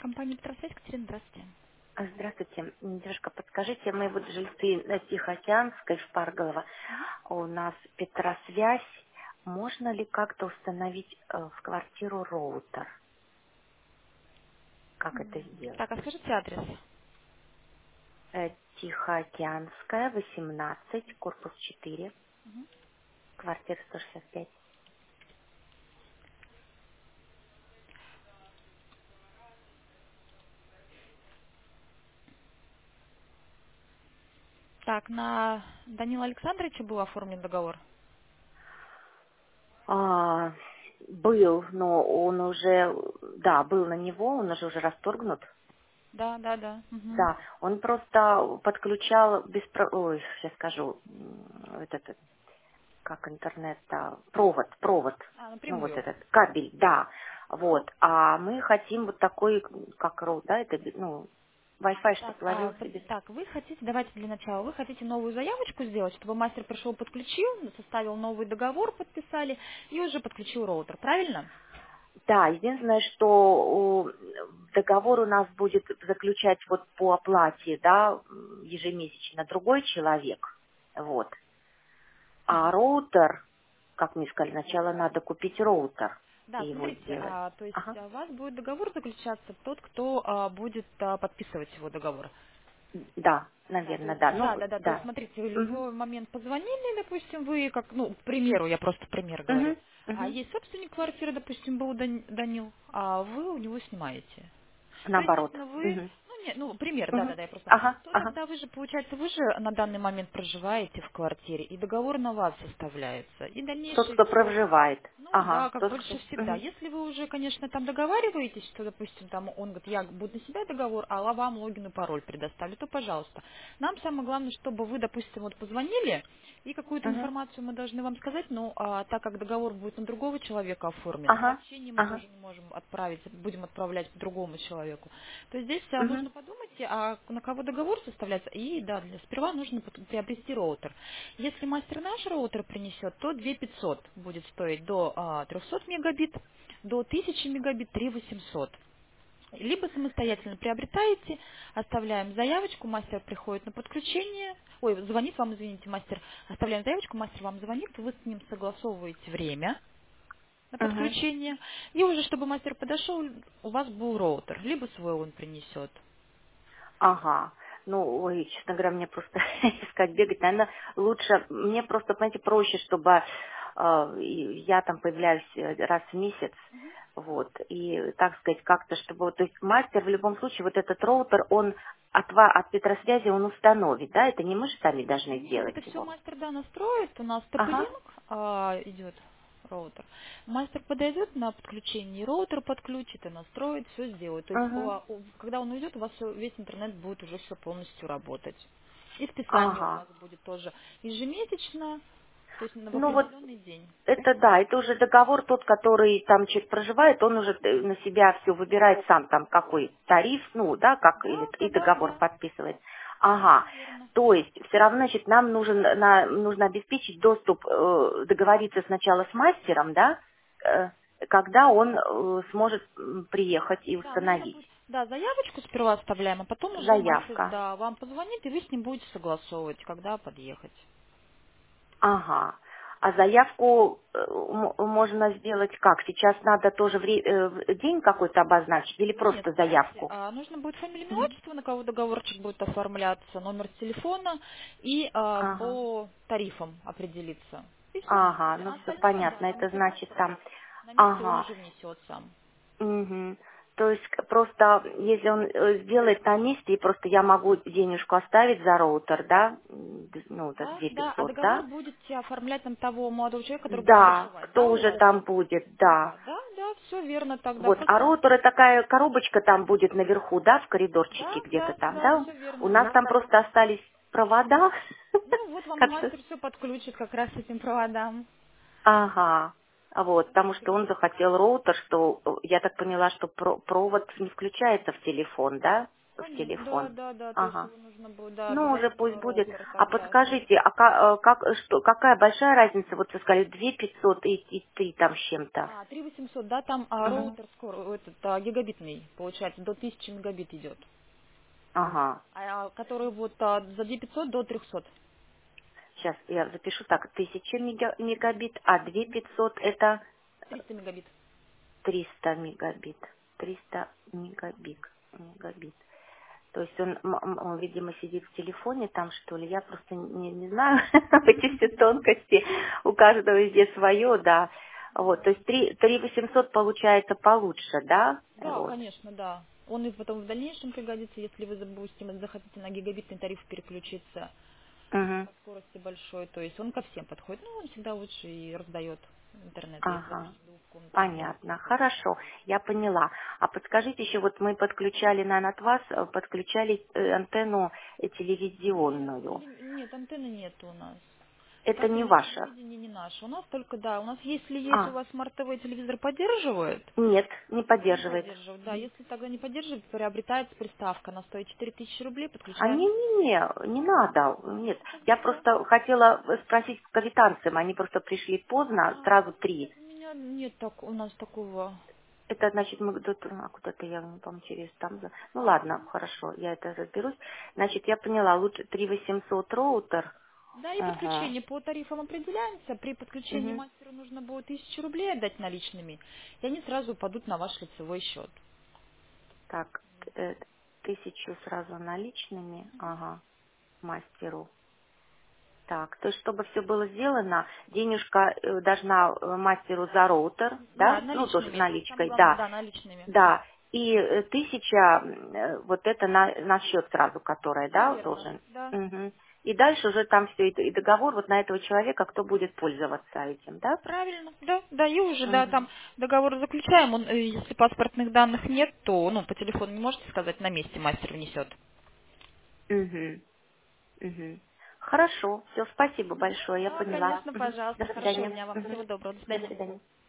Компания «Петросвязь», Екатерина, здравствуйте. Здравствуйте. Девушка, подскажите, мы вот жильцы на Тихоокеанской в Парголово, у нас Петросвязь, можно ли как-то установить в квартиру роутер? Как это сделать? Так, а скажите адрес. Тихоокеанская, 18, корпус 4, квартира 165. Так, на Данила Александровича был оформлен договор? А, был, но он уже, да, был на него, он уже расторгнут. Да, да, да. Мгм. Да, он просто подключал ой, сейчас скажу, этот, как интернет, провод, ну вот Напрямую. этот кабель, да, вот. А мы хотим вот такой, как роут, да, это, ну, Wi-Fi, Так, чтобы ложился без... так, вы хотите, давайте для начала, вы хотите новую заявочку сделать, чтобы мастер пришел, подключил, составил новый договор, подписали и уже подключил роутер, правильно? Да, единственное, что договор у нас будет заключать вот по оплате, да, ежемесячно другой человек, вот. А роутер, как мне сказали, сначала надо купить роутер Да, и его смотрите, сделать. то есть Ага. у вас будет договор заключаться тот, кто будет подписывать его договор. Да, Да, то наверное, есть, да. Ну, да. То есть, да. смотрите, вы в Угу. любой момент позвонили, допустим, вы как, ну, к примеру, я просто пример говорю. Угу. Угу. Есть собственник квартиры, допустим, был Данил, а вы у него снимаете. То, Наоборот. естественно, вы, Угу. ну, нет, ну, пример, Угу. да, я просто, Ага, то ага. тогда вы же, получается, вы же на данный момент проживаете в квартире, и договор на вас составляется, и Тот, дальнейшее кто все. проживает. Ну Ага, да, как тот, больше кто... всегда. Угу. Если вы уже, конечно, там договариваетесь, что, допустим, там он говорит, я буду на себя договор, а вам логин и пароль предоставлю, то пожалуйста. Нам самое главное, чтобы вы, допустим, вот позвонили, и какую-то Угу. информацию мы должны вам сказать, но так как договор будет на другого человека оформлен, Ага, сообщение мы ага. тоже не можем отправить, будем отправлять другому человеку. То есть здесь Угу. нужно подумать, на кого договор составляется, и да, сперва нужно приобрести роутер. Если мастер наш роутер принесет, то 2500 будет стоить до 300 мегабит, до 1000 мегабит 3800. Либо самостоятельно приобретаете, оставляем заявочку, мастер приходит на подключение, звонит вам, извините, мастер, оставляем заявочку, мастер вам звонит, вы с ним согласовываете время на Угу. подключение, и уже, чтобы мастер подошел, у вас был роутер, либо свой он принесет. Ага. Ну, ой, честно говоря, мне просто искать, бегать, наверное, лучше, мне просто, понимаете, проще, чтобы я там появляюсь раз в месяц, вот, и, так сказать, как-то, чтобы, вот, то есть мастер в любом случае, вот этот роутер, он от Петросвязи он установит, да, это не мы же сами должны Нет, сделать это все его. мастер, да, настроит. У нас Ага, TP-Link идет роутер. Мастер подойдет на подключение, роутер подключит и настроит, все сделает. То есть, угу, когда он уйдет, у вас весь интернет будет уже все полностью работать. И списание у ага. вас будет тоже ежемесячно, то есть в Ну вот определенный день. это да, это уже договор тот, который там человек проживает, он уже на себя все выбирает сам, там какой тариф, ну да, как или Да, и договор да, подписывает. Ага, все верно. то есть все равно, значит, нам нужно обеспечить доступ, договориться сначала с мастером, да, э, когда он сможет приехать и Да, нужно установить. будет, да, заявочку сперва оставляем, а потом уже мастер, Заявка. да, вам позвонит, и вы с ним будете согласовывать, когда подъехать. Ага. А заявку можно сделать как? Сейчас надо тоже день какой-то обозначить или Нет, просто смотрите, заявку? нужно будет фамилия, имя, Мгм. отчество, на кого договорчик будет оформляться, номер телефона и Ага. по тарифам определиться. И все, на самом Ага, деле. ну А все остальное, да, понятно. там Это уже значит мастер там. на месте он Ага. уже внесет сам. Мгм. То есть просто если он сделает на месте, и просто я могу денежку оставить за роутер, да? Ну, это Да, две да, а пятьсот, договор да? будете оформлять на того молодого человека, который будет Да, проживать, кто да, у уже вас? там будет, да. Да, да, да, все верно тогда. Вот, а Просто, роутер такая коробочка там будет наверху, да, в коридорчике да, где-то да, там, да, да? все У верно. нас там просто остались провода. Ну, вот вам Как-то. мастер все подключит как раз с этим проводам. Ага. А вот, Все потому что он прикрепит. захотел роутер, что я так поняла, что провод не включается в телефон, да? в Конечно, да, телефон. да, да, то есть Ага. его нужно будет, да, Ну, уже пусть обязательно будет. роутер А тогда. подскажите, какая большая разница? Вот вы сказали, 2500 и 3 там с чем-то. 3800, да, там Мгм. роутер этот, гигабитный, получается, до 1000 мегабит идет. Ага. Который вот за 2500 до 300. Сейчас я запишу так. 1000 мегабит, а 2500 это 300 мегабит. 300 мегабит. 300 мегабит. То есть он, видимо, сидит в телефоне там, что ли. Я просто не знаю эти все тонкости. У каждого везде свое, да. Вот, то есть 3800 получается получше, да? Да, Вот. конечно, да. Он и потом в дальнейшем пригодится, если вы, допустим, захотите на гигабитный тариф переключиться Угу. по скорости большой. То есть он ко всем подходит. Ну, он всегда лучше и раздает интернет, если, Ага. допустим, двухкомнатный дом. Понятно, хорошо, я поняла. А подскажите еще, вот мы подключали от вас, подключали антенну телевизионную. Нет, антенны нет у нас. Это не Кабельное ваша? телевидение не наше. У нас только, да, у нас если есть у А, вас смарт-ТВ телевизор поддерживает, нет, не не поддерживает. поддерживает, да. Если тогда не поддерживает, приобретается приставка. Она стоит 4000 рублей, А подключаем. не надо, нет. Я Тогда да. просто хотела спросить по квитанциям, они просто пришли поздно, сразу Нет, 3. у меня нет у нас такого. Это значит, мы куда-то я не помню, через там. Ну ладно, хорошо, я это разберусь. Значит, я поняла, лучше 3800 роутер. Да, и Ага. подключение по тарифам определяется. При подключении Мгм. мастеру нужно будет 1000 рублей отдать наличными, и они сразу упадут на ваш лицевой счет. Так, 1000 сразу наличными, ага, мастеру. Так, то есть, чтобы все было сделано, денежка должна мастеру за роутер, Да, да? Ну, тоже наличными. Самое наличкой, главное, да, да, наличными. да. И 1000, вот это на счет сразу, которая, Все да, верно. должен. Да. Мгм. И дальше уже там все, и договор вот на этого человека, кто будет пользоваться этим, да? Правильно, да, да, и уже, да, Мгм. там договор заключаем, он, если паспортных данных нет, то, ну, по телефону не можете сказать, на месте мастер внесет. Мгм. Мгм. Хорошо, все, спасибо большое, я Да, поняла. конечно, Мгм. До пожалуйста, хорошего свидания. дня вам, Мгм. всего доброго, до До свидания. свидания.